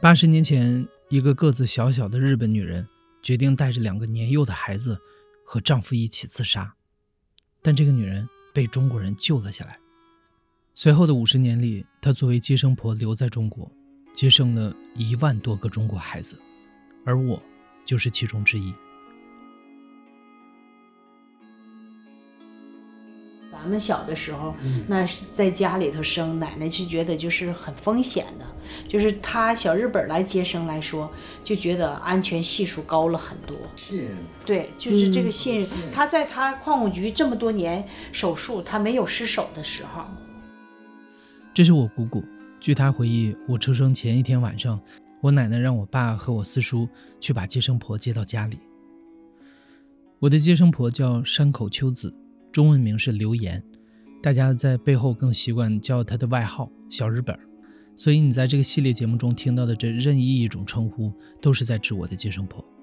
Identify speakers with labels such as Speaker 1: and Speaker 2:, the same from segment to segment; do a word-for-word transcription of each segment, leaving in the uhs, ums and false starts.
Speaker 1: 八十年前，一个个子小小的日本女人决定带着两个年幼的孩子和丈夫一起自杀，但这个女人被中国人救了下来。随后的五十年里，她作为接生婆留在中国，接生了一万多个中国孩子，而我就是其中之一。
Speaker 2: 咱们小的时候，那是在家里头生，奶奶是觉得就是很风险的，就是他小日本来接生来说，就觉得安全系数高了很多。
Speaker 3: 信任，
Speaker 2: 对，就是这个信任。嗯、他在他矿务局这么多年手术，他没有失手的时候。
Speaker 1: 这是我姑姑，据她回忆，我出生前一天晚上，我奶奶让我爸和我四叔去把接生婆接到家里。我的接生婆叫山口秋子，中文名是刘岩，大家在背后更习惯叫她的外号小日本，所以你在这个系列节目中听到的这任意一种称呼，都是在指我的接生婆。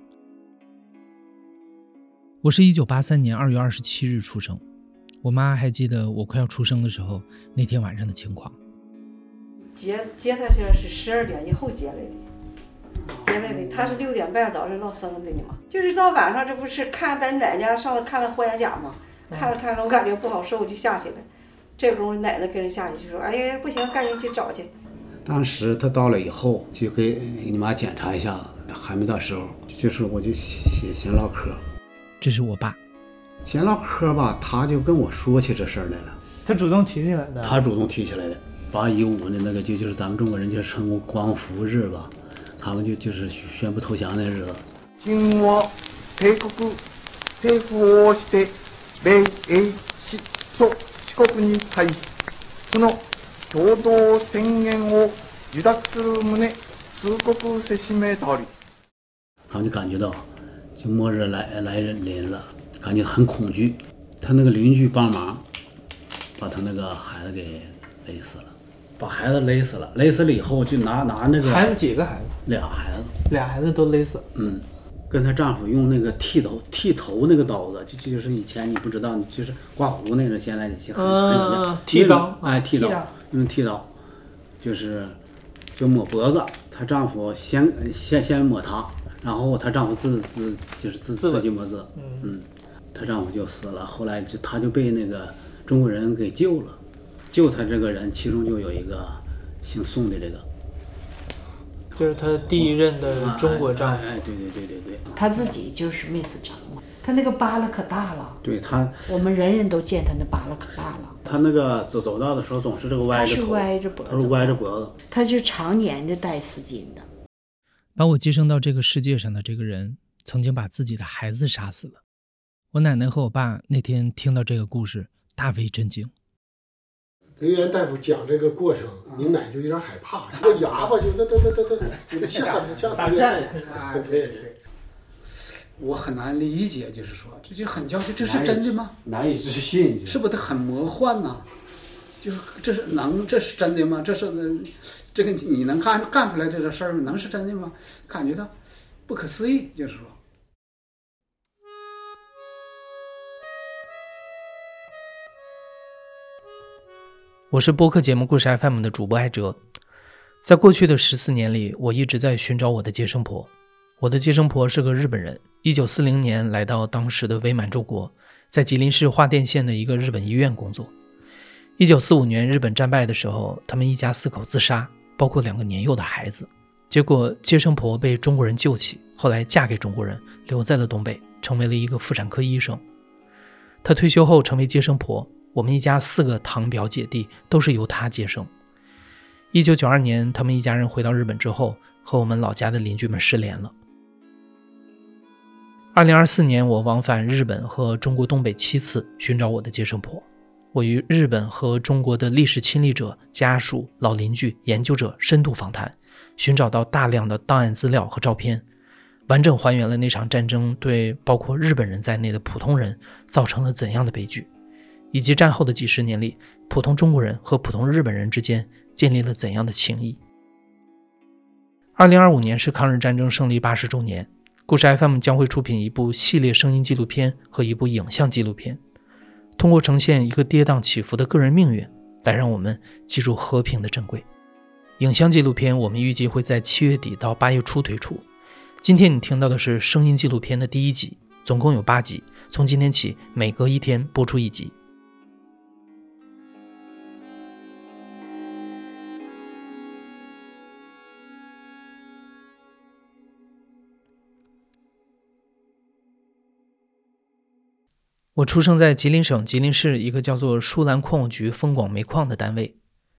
Speaker 1: 我是一九八三年二月二十七日出生，我妈还记得我快要出生的时候那天晚上的情况。
Speaker 4: 接接他是是十二点以后接来的，接来的他是六点半早上闹生的呢嘛，就是到晚上这不是看咱奶奶上次看了霍元甲嘛。看着看着我感觉不好受，我就下去了。这会儿奶奶跟人下去就说：“哎呀，不行，赶紧去找去。”
Speaker 3: 当时他到了以后，就给你妈检查一下，还没到时候，就是我就闲闲唠嗑。
Speaker 1: 这是我爸，
Speaker 3: 闲唠嗑吧，他就跟我说起这事儿来了。
Speaker 5: 他主动提起来的。
Speaker 3: 他主动提起来的。八一五的那个就就是咱们中国人就称为光复日吧，他们就就是宣布投降的日子。
Speaker 6: 清は帝国政府をして米英史と四国に対しこの共同宣言を受諾する旨通告せしめたり。
Speaker 3: 他们就感觉到，就末日来来临了，感觉很恐惧。他那个邻居帮忙，把他那个孩子给勒死了，把孩子勒死了。勒死了以后，就拿拿那个
Speaker 5: 孩子几个孩子？
Speaker 3: 俩孩子，
Speaker 5: 俩孩子都勒死。
Speaker 3: 嗯。跟她丈夫用那个剃头剃头那个刀子，就就是以前你不知道，你就是刮胡那个，现在很很有
Speaker 5: 名。剃刀，
Speaker 3: 哎，剃刀，用剃刀，就是就抹脖子。她丈夫先先先抹她，然后她丈夫自自就是自自己抹自，嗯嗯，她丈夫就死了。后来就她就被那个中国人给救了，救她这个人其中就有一个姓宋的这个。
Speaker 5: 就是他第一任的中国丈夫。
Speaker 3: 哎，对对对对对。
Speaker 2: 他自己就是没死成嘛，他那个疤了可大了。
Speaker 3: 对他，
Speaker 2: 我们人人都见他那疤了可大了。
Speaker 3: 他那个走走道的时候总是这个歪着头，
Speaker 2: 他是歪着脖子，
Speaker 3: 他是歪着脖子。
Speaker 2: 他就常年的戴丝巾的。
Speaker 1: 把我接生到这个世界上的这个人，曾经把自己的孩子杀死了。我奶奶和我爸那天听到这个故事，大为震惊。
Speaker 7: 刘岩大夫讲这个过程，你奶就有点害怕，这个哑巴就哒哒哒哒哒，就吓着吓着。
Speaker 5: 打战
Speaker 7: 啊，对对。我很难理解，就是说，这就很叫这是真的吗？
Speaker 3: 难以置信，
Speaker 7: 是不是很魔幻呢？就是这是能这是真的吗？这是这个你能干干出来这个事儿能是真的吗？感觉到不可思议，就是说。
Speaker 1: 我是播客节目故事 F M 的主播艾哲。在过去的十四年里，我一直在寻找我的接生婆。我的接生婆是个日本人，一九四零年来到当时的伪满洲国，在吉林市花店县的一个日本医院工作。一九四五年日本战败的时候，他们一家四口自杀，包括两个年幼的孩子。结果接生婆被中国人救起，后来嫁给中国人，留在了东北，成为了一个妇产科医生。她退休后成为接生婆，我们一家四个堂表姐弟都是由她接生。一九九二年，他们一家人回到日本之后，和我们老家的邻居们失联了。二零二四年，我往返日本和中国东北七次，寻找我的接生婆。我与日本和中国的历史亲历者、家属、老邻居、研究者深度访谈，寻找到大量的档案资料和照片，完整还原了那场战争对包括日本人在内的普通人造成了怎样的悲剧，以及战后的几十年里，普通中国人和普通日本人之间建立了怎样的情谊。二零二五年是抗日战争胜利八十周年，故事 F M 将会出品一部系列声音纪录片和一部影像纪录片，通过呈现一个跌宕起伏的个人命运，来让我们记住和平的珍贵。 影像纪录片我们预计会在七月底到八月初推出。今天你听到的是声音纪录片的第一集，总共有八集，从今天起每隔一天播出一集。我出生在吉林省吉林市一个叫做舒兰矿务局丰广煤矿的单位。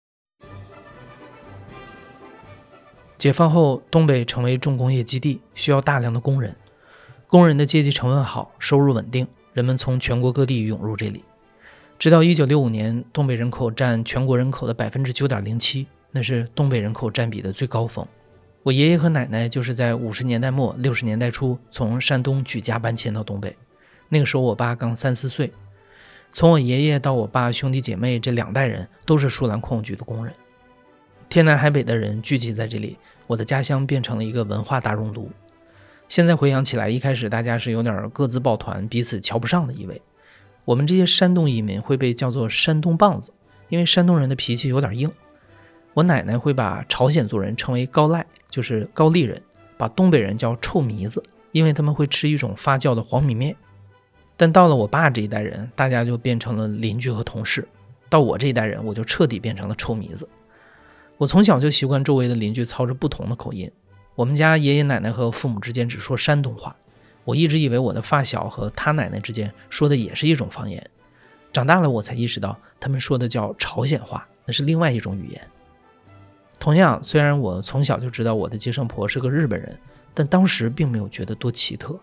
Speaker 1: 解放后，东北成为重工业基地，需要大量的工人。工人的阶级成分好，收入稳定，人们从全国各地涌入这里。直到一九六五年，东北人口占全国人口的 百分之九点零七， 那是东北人口占比的最高峰。我爷爷和奶奶就是在五十年代末六十年代初从山东举家搬迁到东北。那个时候我爸刚三四岁，从我爷爷到我爸兄弟姐妹这两代人都是舒兰矿务局的工人。天南海北的人聚集在这里，我的家乡变成了一个文化大熔炉。现在回想起来，一开始大家是有点各自抱团，彼此瞧不上的意味。我们这些山东移民会被叫做山东棒子，因为山东人的脾气有点硬。我奶奶会把朝鲜族人称为高赖，就是高丽人，把东北人叫臭糜子，因为他们会吃一种发酵的黄米面。但到了我爸这一代人，大家就变成了邻居和同事。到我这一代人，我就彻底变成了臭糜子。我从小就习惯周围的邻居操着不同的口音。我们家爷爷奶奶和父母之间只说山东话，我一直以为我的发小和他奶奶之间说的也是一种方言。长大了我才意识到，他们说的叫朝鲜话，那是另外一种语言。同样，虽然我从小就知道我的接生婆是个日本人，但当时并没有觉得多奇特。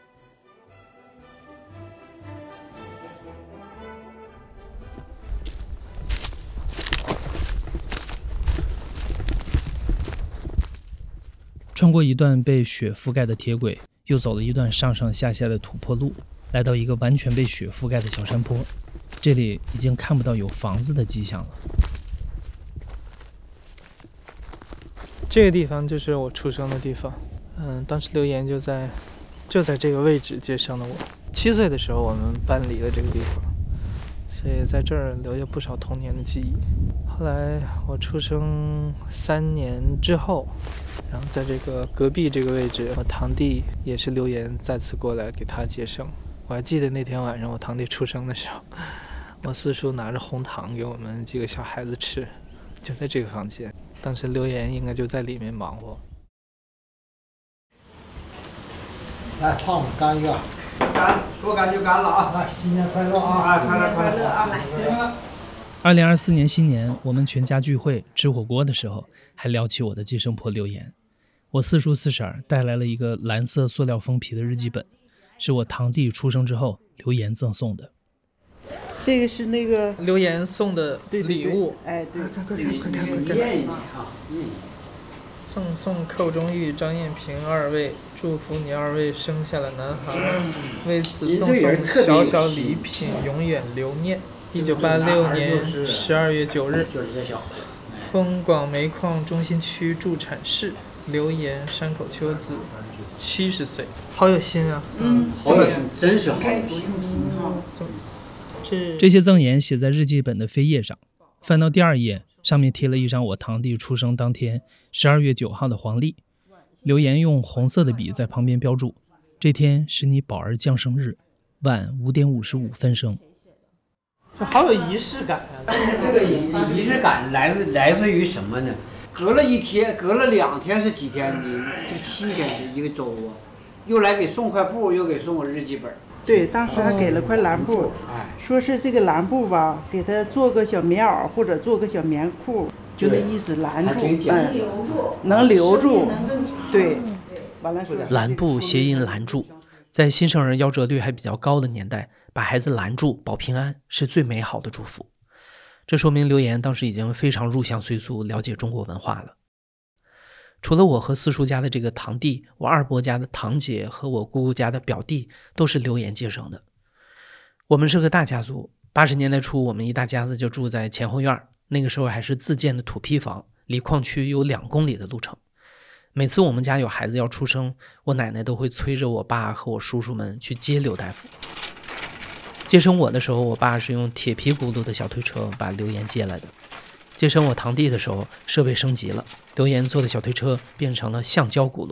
Speaker 1: 穿过一段被雪覆盖的铁轨，又走了一段上上下下的土坡路，来到一个完全被雪覆盖的小山坡。这里已经看不到有房子的迹象了。
Speaker 5: 这个地方就是我出生的地方。嗯，当时刘岩就在就在这个位置接生了我。七岁的时候，我们搬离了这个地方，所以在这儿留下不少童年的记忆。后来我出生三年之后，然后在这个隔壁这个位置，我堂弟也是刘岩再次过来给他接生。我还记得那天晚上我堂弟出生的时候，我四叔拿着红糖给我们几个小孩子吃，就在这个房间。当时刘岩应该就在里面忙活。
Speaker 7: 来，胖子干一个，
Speaker 3: 干说干就干了啊！
Speaker 7: 来，新年快乐啊！
Speaker 3: 啊，快乐快乐啊！来。
Speaker 1: 二零二四年新年，我们全家聚会吃火锅的时候，还聊起我的接生婆刘岩。我四叔四婶带来了一个蓝色塑料封皮的日记本，是我堂弟出生之后刘岩赠送的。
Speaker 8: 这个是那个
Speaker 5: 刘岩送的礼物，
Speaker 8: 哎，对，
Speaker 3: 这个是那个念念啊，嗯。
Speaker 5: 赠送寇中玉、张艳平二位，祝福你二位生下了男孩，为此赠送小小礼品，永远留念。一九八六年十二月九日，丰广煤矿中心区驻产市，刘岩山口秋子，七十岁，好有心啊！
Speaker 2: 嗯，
Speaker 3: 好有心，真是好有心
Speaker 2: 哈。
Speaker 5: 这
Speaker 1: 这些赠言写在日记本的扉页上，翻到第二页，上面贴了一张我堂弟出生当天十二月九号的黄历，刘岩用红色的笔在旁边标注：这天是你宝儿降生日，晚五点五十五分生。
Speaker 5: 好有仪式感啊！
Speaker 3: 这个仪仪式感来自来自于什么呢？隔了一天，隔了两天是几天？你这七天是一个周啊，又来给送块布，又给送个日记本。
Speaker 8: 对，当时还给了块蓝布，
Speaker 3: 哎，
Speaker 8: 说是这个蓝布吧，给他做个小棉袄或者做个小棉裤，就那意思拦住，
Speaker 2: 能留住，
Speaker 8: 能留住，
Speaker 2: 能更长。
Speaker 8: 对，完了说
Speaker 1: 拦布谐音拦住，在新生儿夭折率还比较高的年代，把孩子拦住保平安是最美好的祝福。这说明刘岩当时已经非常入乡随俗，了解中国文化了。除了我和四叔家的这个堂弟，我二伯家的堂姐和我姑姑家的表弟都是刘岩接生的。我们是个大家族，八十年代初我们一大家子就住在前后院，那个时候还是自建的土坯房，离矿区有两公里的路程。每次我们家有孩子要出生，我奶奶都会催着我爸和我叔叔们去接刘大夫。接生我的时候，我爸是用铁皮轱辘的小推车把刘岩接来的。 接生我堂弟的时候，设备升级了，刘岩坐的小推车变成了橡胶轱辘。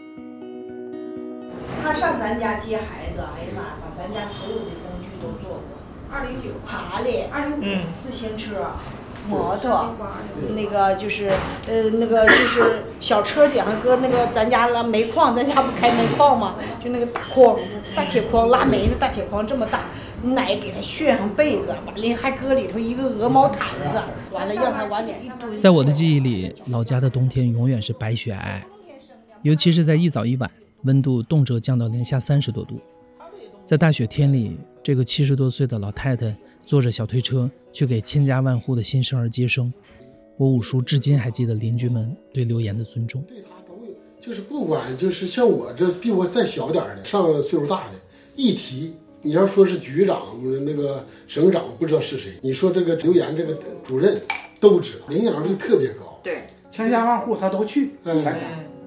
Speaker 2: 他上咱家接孩子，哎呀妈，把咱家所有的工具都做过，
Speaker 9: 二零九
Speaker 2: 爬犁、
Speaker 9: 二零五
Speaker 2: 自行车、摩托，那个就是呃那个就是小车顶上搁那个咱家拉煤矿，咱家不开煤矿吗？就那个大筐、大铁筐拉煤的大铁筐这么大，奶给他炫上被子，完了还搁里头一个鹅毛毯子，完了让他往里一蹲。
Speaker 1: 在我的记忆里，老家的冬天永远是白雪皑皑，尤其是在一早一晚，温度动辄降到零下三十多度。在大雪天里，这个七十多岁的老太太坐着小推车去给千家万户的新生儿接生。我五叔至今还记得邻居们对刘岩的尊重。
Speaker 10: 对他都有，就是不管就是像我这比我再小点的，上岁数大的，一提你要说是局长那个省长不知道是谁，你说这个刘岩这个主任都知道，领养率特别高。
Speaker 2: 对，
Speaker 3: 千家万户他都去采访。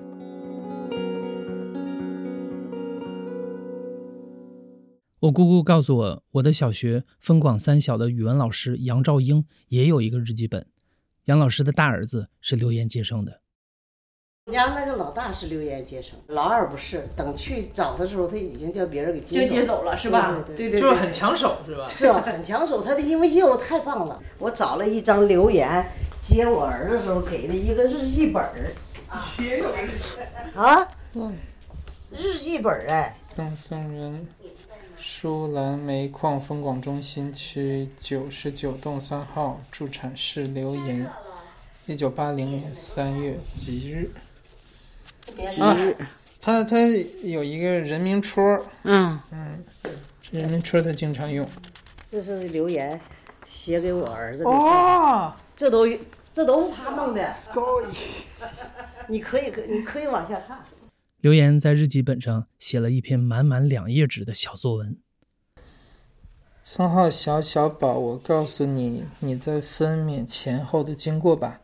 Speaker 1: 我姑姑告诉我，我的小学分广三小的语文老师杨兆英也有一个日记本。杨老师的大儿子是刘岩接生的。
Speaker 11: 家那个老大是刘岩接生，老二不是。等去找他的时候，他已经叫别人给接走
Speaker 2: 就接走了，是吧？
Speaker 11: 对
Speaker 2: 对对，
Speaker 5: 就是很抢手，是吧？
Speaker 11: 是啊，很抢手。他的因为业务太棒了。我找了一张刘岩接我儿子的时候给的一个日记本儿。
Speaker 2: 也有日
Speaker 11: 记啊？嗯，日记本哎。
Speaker 5: 赠送人。舒兰煤矿分广中心区九十九栋三号，助产士刘岩，一九八零年三月吉日。
Speaker 11: 吉日，
Speaker 5: 他他有一个人名戳，
Speaker 11: 嗯
Speaker 5: 嗯，人名戳他经常用。
Speaker 11: 这是刘岩写给我儿子的。
Speaker 5: 哦，
Speaker 11: 这都这都是他弄的。你可以你可以往下看。
Speaker 1: 刘岩在日记本上写了一篇满满两页纸的小作文。
Speaker 5: 三号小小宝，我告诉你你在分娩前后的经过吧。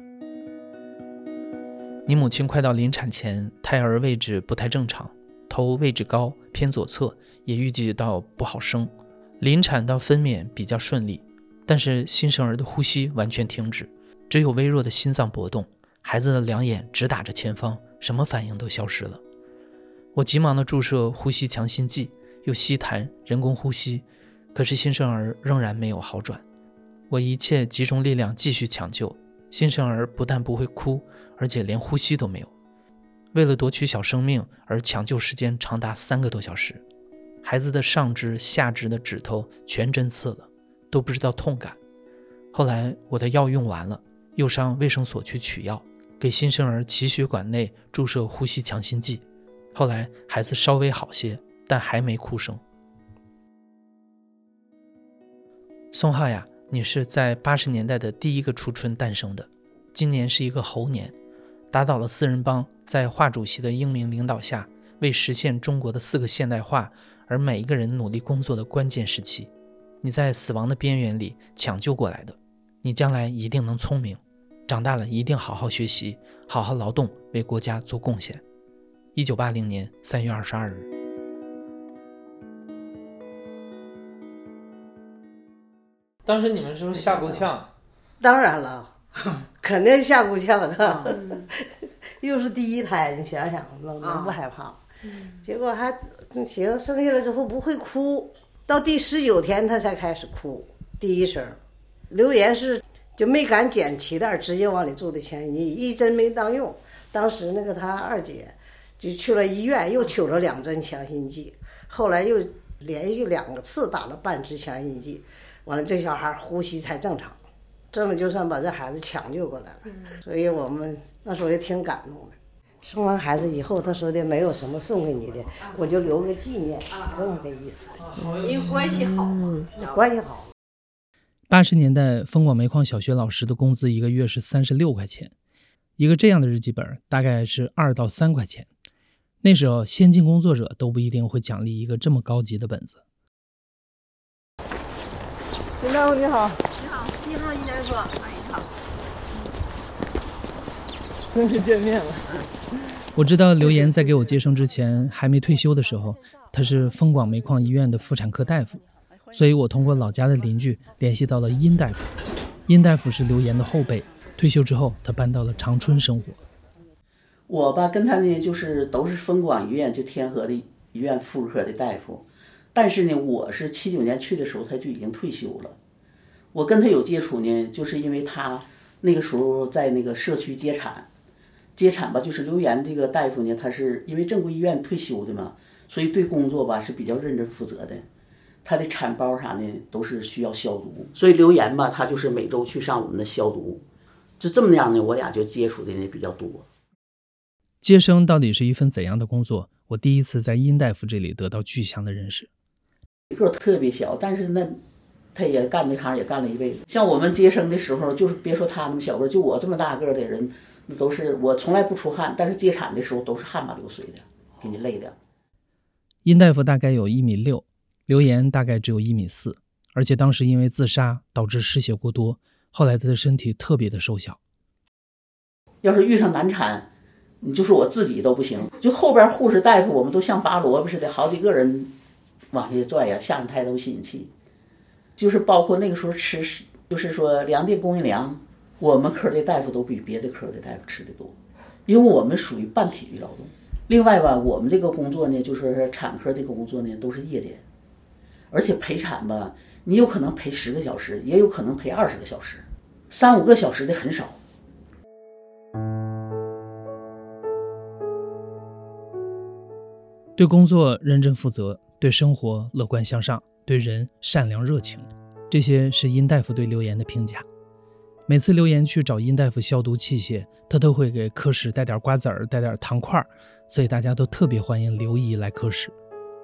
Speaker 1: 你母亲快到临产前，胎儿位置不太正常，头位置高偏左侧，也预计到不好生。临产到分娩比较顺利，但是新生儿的呼吸完全停止，只有微弱的心脏搏动，孩子的两眼直打着前方，什么反应都消失了。我急忙地注射呼吸强心剂，又吸痰人工呼吸，可是新生儿仍然没有好转。我一切集中力量继续抢救，新生儿不但不会哭，而且连呼吸都没有。为了夺取小生命而抢救时间长达三个多小时，孩子的上肢下肢的指头全针刺了，都不知道痛感。后来我的药用完了，又上卫生所去取药，给新生儿脐血管内注射呼吸强心剂。后来孩子稍微好些，但还没哭声。宋浩呀，你是在八十年代的第一个初春诞生的，今年是一个猴年，打倒了四人帮，在华主席的英明领导下，为实现中国的四个现代化而每一个人努力工作的关键时期。你在死亡的边缘里抢救过来的，你将来一定能聪明，长大了一定好好学习，好好劳动，为国家做贡献。一九八零年三月二十二日。
Speaker 5: 当时你们是不是吓够呛？
Speaker 11: 当然了，肯定吓够呛的。嗯、又是第一胎，你想想能能不害怕？啊、结果还行，生下来之后不会哭，到第十九天他才开始哭，第一声。刘岩是就没敢剪脐带，直接往里注的强心剂，一针没当用。当时那个他二姐就去了医院，又取了两针强心剂，后来又连续两个次打了半支强心剂。完了，这小孩呼吸才正常，这么就算把这孩子抢救过来了。所以我们那时候也挺感动的。生完孩子以后，他说的没有什么送给你的，我就留个纪念，这么个意思。
Speaker 2: 因为关系好嘛，
Speaker 11: 关系好。
Speaker 1: 八十年代，丰广煤矿小学老师的工资一个月是三十六块钱，一个这样的日记本大概是二到三块钱。那时候，先进工作者都不一定会奖励一个这么高级的本子。
Speaker 5: 林大夫你好。
Speaker 9: 你好，你好，尹大夫，欢迎好。
Speaker 5: 终于见面了。
Speaker 1: 我知道刘岩在给我接生之前还没退休的时候，他是丰广煤矿医院的妇产科大夫，所以我通过老家的邻居联系到了殷大夫。 殷大夫是刘岩的后辈，退休之后他搬到了长春生活。
Speaker 12: 我吧跟他呢就是都是分管医院，就天河的医院妇科的大夫，但是呢我是七九年去的时候他就已经退休了。我跟他有接触呢，就是因为他那个时候在那个社区接产，接产吧就是刘岩这个大夫呢，他是因为正规医院退休的嘛，所以对工作吧是比较认真负责的。他的产包啥的都是需要消毒，所以刘岩吧他就是每周去上我们的消毒，就这么样呢，我俩就接触的呢比较多。
Speaker 1: 接生到底是一份怎样的工作？我第一次在殷大夫这里得到具象的认识。
Speaker 12: 个特别小，但是那他也干这行也干了一辈子。像我们接生的时候，就是别说他那么小个，就我这么大个的人，那都是我从来不出汗，但是接产的时候都是汗马流水的，给你累的。
Speaker 1: 殷大夫大概有一米六，刘岩大概只有一米四，而且当时因为自杀导致失血过多，后来他的身体特别的瘦小。
Speaker 12: 要是遇上难产，你就是我自己都不行，就后边护士大夫我们都像拔萝卜似的，好几个人往下拽呀，下胎都吸引气。就是包括那个时候吃，就是说粮店供应粮，我们科的大夫都比别的科的大夫吃的多，因为我们属于半体力劳动。另外吧，我们这个工作呢，就是产科这个工作呢，都是夜间，而且陪产吧，你有可能陪十个小时，也有可能陪二十个小时，三五个小时的很少。
Speaker 1: 对工作认真负责，对生活乐观向上，对人善良热情，这些是殷大夫对刘岩的评价。每次刘岩去找殷大夫消毒器械，他都会给科室带点瓜子儿，带点糖块，所以大家都特别欢迎刘姨来科室。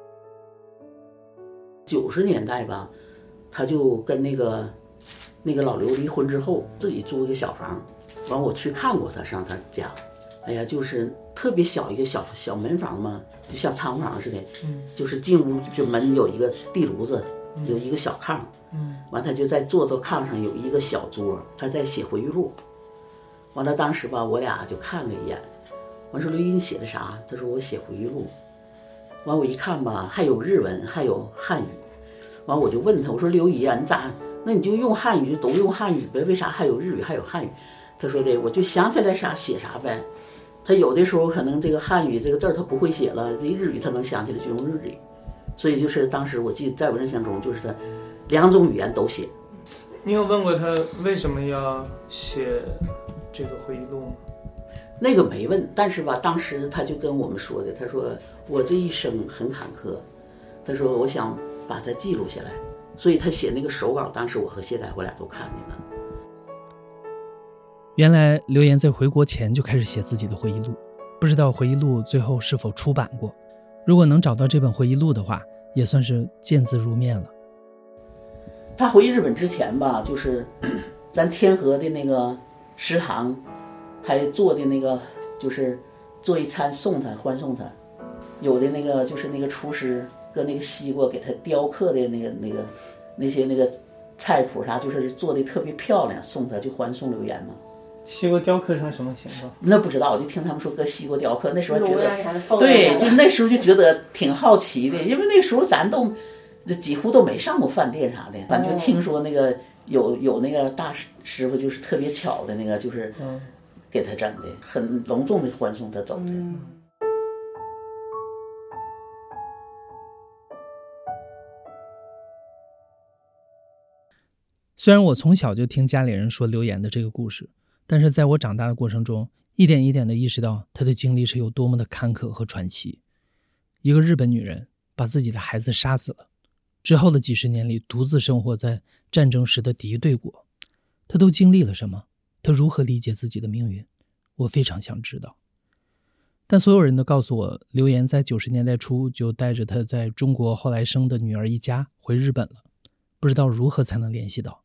Speaker 12: 九十年代吧，他就跟那个那个老刘离婚之后，自己租一个小房，完我去看过他，上他家，哎呀，就是特别小一个小小门房嘛，就像仓库房似的，嗯，就是进屋就门有一个地炉子，有一个小炕，嗯，完他就在坐到炕上有一个小桌，他在写回忆录。完了当时吧，我俩就看了一眼，完说刘姨你写的啥？他说我写回忆录。完我一看吧，还有日文，还有汉语。完我就问他，我说刘姨啊，你咋？那你就用汉语，都用汉语呗？为啥还有日语，还有汉语？他说的，我就想起来啥写啥呗。他有的时候可能这个汉语这个字他不会写了，这日语他能想起来就用日语。所以就是当时我记得在我印象中，就是他两种语言都写。
Speaker 5: 你有问过他为什么要写这个回忆录吗？
Speaker 12: 那个没问，但是吧，当时他就跟我们说的，他说我这一生很坎坷，他说我想把它记录下来，所以他写那个手稿，当时我和谢大夫俩都看见了。
Speaker 1: 原来刘岩在回国前就开始写自己的回忆录，不知道回忆录最后是否出版过。如果能找到这本回忆录的话，也算是见字如面了。
Speaker 12: 他回日本之前吧，就是咱天河的那个食堂还做的那个，就是做一餐送他，欢送他。有的那个就是那个厨师搁那个西瓜给他雕刻的那个那个那些那个菜谱啥，就是做的特别漂亮，送他就欢送刘岩嘛。
Speaker 5: 西瓜雕刻成什么形状？
Speaker 12: 那不知道，我就听他们说搁西瓜雕刻，那时候觉得对，就那时候就觉得挺好奇的，因为那时候咱都几乎都没上过饭店啥的，咱就听说那个有有那个大师傅就是特别巧的那个，就是给他整的很隆重的欢送他走的。嗯，
Speaker 1: 虽然我从小就听家里人说刘岩的这个故事，但是在我长大的过程中，一点一点地意识到他的经历是有多么的坎坷和传奇。一个日本女人把自己的孩子杀死了，之后的几十年里独自生活在战争时的敌对国，她都经历了什么？她如何理解自己的命运？我非常想知道。但所有人都告诉我，刘岩在九十年代初就带着他在中国后来生的女儿一家回日本了，不知道如何才能联系到。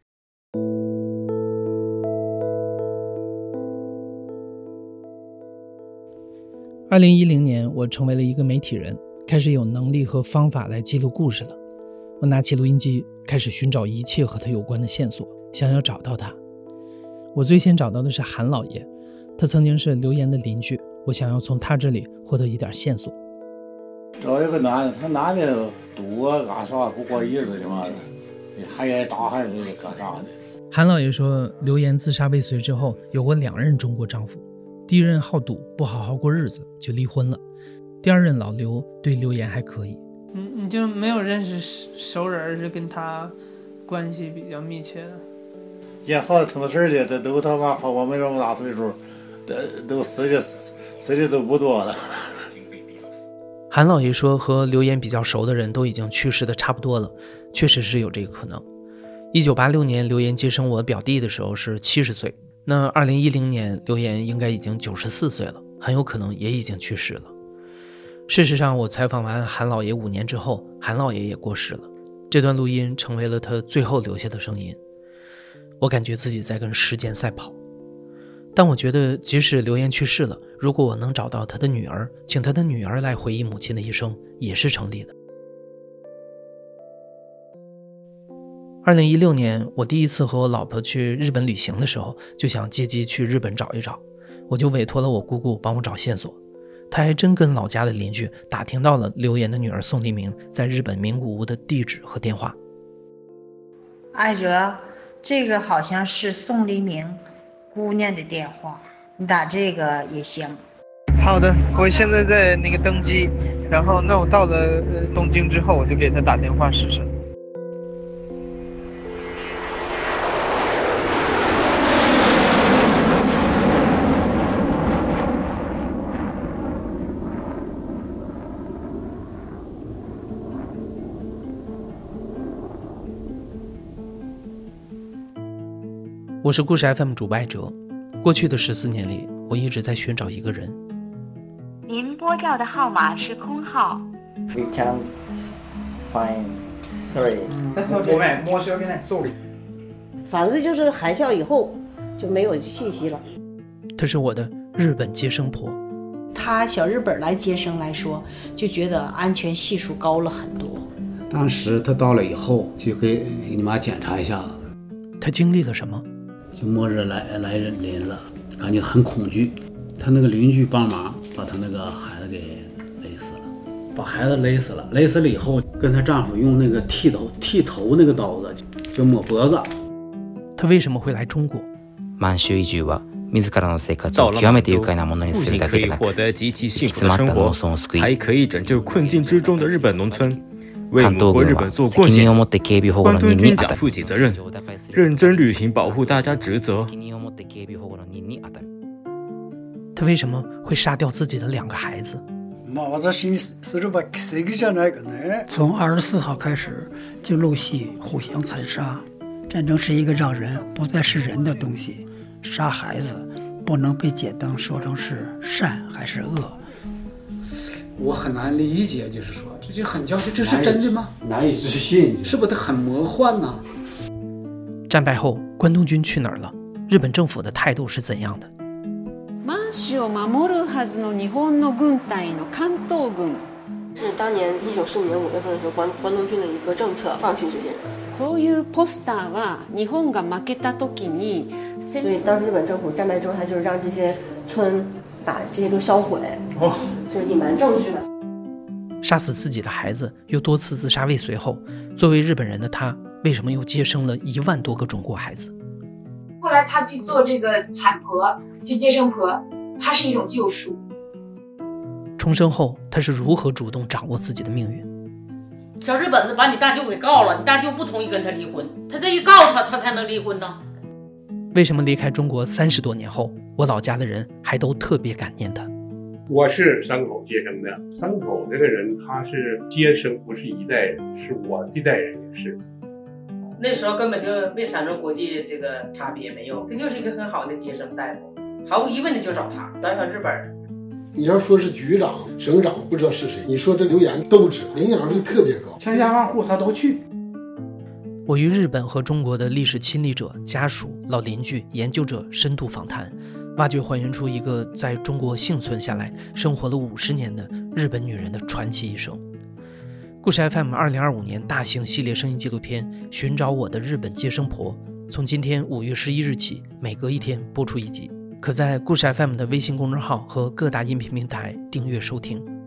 Speaker 1: 二零一零年，我成为了一个媒体人，开始有能力和方法来记录故事了。我拿起录音机，开始寻找一切和他有关的线索，想要找到他。我最先找到的是韩老爷，他曾经是刘岩的邻居，我想要从他这里获得一点线索。
Speaker 13: 找一个男的，他男的赌啊干啥不过日子的嘛的，还挨打还给干啥的。
Speaker 1: 韩老爷说，刘岩自杀未遂之后有过两任中国丈夫，第一任好赌，不好好过日子就离婚了，第二任老刘对刘岩还可以。
Speaker 5: 你你就没有认识熟人是跟他关系比较密切的？
Speaker 13: 见好成事的，这都他妈好我们这么大岁数，都都死的死的都不多了。
Speaker 1: 韩老爷说，和刘岩比较熟的人都已经去世的差不多了，确实是有这个可能。一九八六年刘岩接生我表弟的时候是七十岁，那二零一零年刘岩应该已经九十四岁了，很有可能也已经去世了。事实上，我采访完韩老爷五年之后，韩老爷也过世了，这段录音成为了他最后留下的声音。我感觉自己在跟时间赛跑，但我觉得即使刘岩去世了，如果我能找到他的女儿，请他的女儿来回忆母亲的一生，也是成立的。二零一六年，我第一次和我老婆去日本旅行的时候，就想借机去日本找一找，我就委托了我姑姑帮我找线索。他还真跟老家的邻居打听到了刘岩的女儿宋黎明在日本名古屋的地址和电话。
Speaker 2: 艾哲，这个好像是宋黎明姑娘的电话，你打这个也行。
Speaker 5: 好的，我现在在那个登机，然后那我到了东京之后，我就给他打电话试试。
Speaker 1: 我是故事 F M 主播艾哲。过去的十四年里，我一直在寻找一个人。
Speaker 14: 您拨叫的号码是空号。
Speaker 15: We can't find. Sorry.
Speaker 11: That's okay.
Speaker 15: 我申し訳ない。Sorry.
Speaker 11: 反正就是海啸以后就没有信息了。
Speaker 1: 她是我的日本接生婆。
Speaker 2: 他小日本来接生来说，就觉得安全系数高了很多。
Speaker 3: 当时他到了以后，就给你妈检查一下子。
Speaker 1: 他经历了什么？
Speaker 3: 就末日来来临了，感觉很恐惧。他那个邻居帮忙把他那个孩子给勒死了，把孩子勒死了。勒死了以后，跟她丈夫用那个剃头剃头那个刀子就抹脖子。
Speaker 1: 他为什么会来中国？
Speaker 16: 満州移住は自らの生活を極めて愉快なものにするだけでなく、
Speaker 17: 获得极其幸福的生活，还可以拯救困境之中的日本农村。为母国日本做贡献，关东军甲负起责任，认真履行保护大家职责。
Speaker 1: 他为什么会杀掉自己的两个孩子？
Speaker 18: 从二十四号开始就陆续互相残杀。战争是一个让人不再是人的东西，杀孩子不能被简单说成是善还是恶。
Speaker 7: 我很难理解，就是说，这就很焦急，这是真的吗？
Speaker 3: 难以置信，
Speaker 7: 是不是很魔幻呢？
Speaker 1: 战败后，关东军去哪儿了？日本政府的态度是怎样的？
Speaker 19: 満州を守るはずの日本の軍隊の関東軍，
Speaker 20: 是当年一九四五年五月份的时候，关关东军的一个政策，放弃这些人。
Speaker 19: こういうポスターは日本が負けた時に，
Speaker 20: 所以当时日本政府战败之后，他就是让这些村把这些都销毁，哦，就是隐瞒证据的。
Speaker 1: 杀死自己的孩子，又多次自杀未遂后，作为日本人的他，为什么又接生了一万多个中国孩子？
Speaker 9: 后来他去做这个产婆，去接生婆，它是一种救赎。
Speaker 1: 重生后，他是如何主动掌握自己的命运？
Speaker 21: 小日本子把你大舅给告了，你大舅不同意跟他离婚，他这一告他，他才能离婚呢。
Speaker 1: 为什么离开中国三十多年后，我老家的人还都特别感念他？
Speaker 22: 我是山口接生的，山口这个人他是接生，不是一代人，是我这代人也是。
Speaker 21: 那时候根本就没产生国际这个差别，没有，他就是一个很好的接生大夫，毫无疑问的就找他，找小日本人。
Speaker 10: 你要说是局长、省长，不知道是谁。你说这刘岩都知，影响力特别高，千家万户他都去。
Speaker 1: 我与日本和中国的历史亲历者、家属、老邻居、研究者深度访谈，挖掘还原出一个在中国幸存下来、生活了五十年的日本女人的传奇一生。故事 F M 二零二五年大型系列声音纪录片《寻找我的日本接生婆》，从今天五月十一日起，每隔一天播出一集，可在故事 F M 的微信公众号和各大音频平台订阅收听。